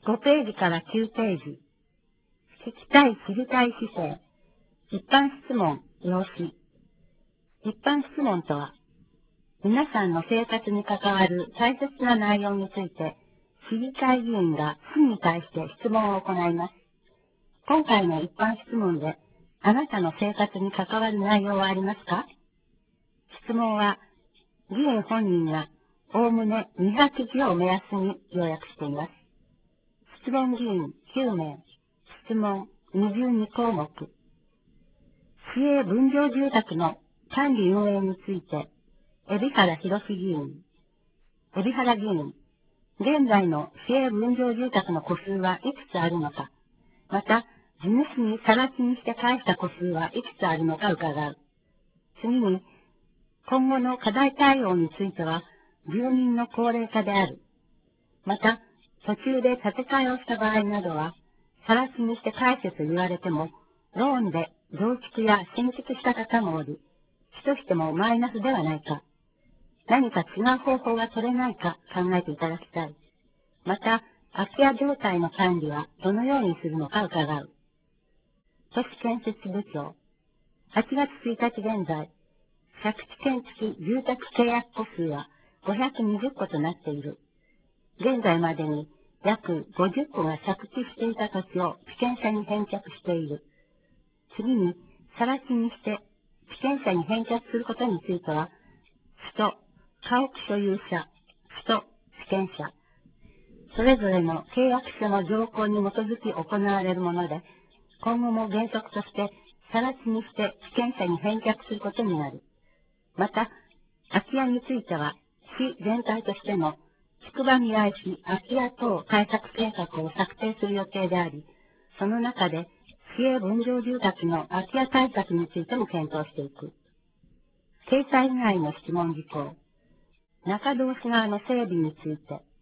5ページから9ページ。聞きたい、知りたい姿勢。一般質問、用紙。一般質問とは、皆さんの生活に関わる大切な内容について、市議会議員が市に対して質問を行います。今回の一般質問で、あなたの生活に関わる内容はありますか？質問は、議員本人がおおむね200字を目安に要約しています。質問議員9名、質問22項目。市営分譲住宅の管理運営について、海老原博議員。海老原議員、現在の市営分譲住宅の戸数はいくつあるのか、また、地主に更地にして返した戸数はいくつあるのか伺う。次に、今後の課題対応については、住民の高齢化である。また、途中で建て替えをした場合などは、更地にして返せと言われても、ローンで増築や新築した方もおり、市としてもマイナスではないか。何か違う方法が取れないか考えていただきたい。また、空き家状態の管理はどのようにするのか伺う。都市建設部長。8月1日現在、借地権付き住宅契約戸数は520戸となっている。現在までに約50戸が借地していた土地を地権者に返却している。次に、更地にして地権者に返却することについては、市と家屋所有者、市と地権者、それぞれの契約書の条項に基づき行われるもので、今後も原則として、更地にして地権者に返却することになる。また、空き家については、市全体としての宿場未来市空き家等対策計画を策定する予定であり、その中で、市営分譲住宅の空き家対策についても検討していく。掲載以外の質問事項。中通し側の整備について、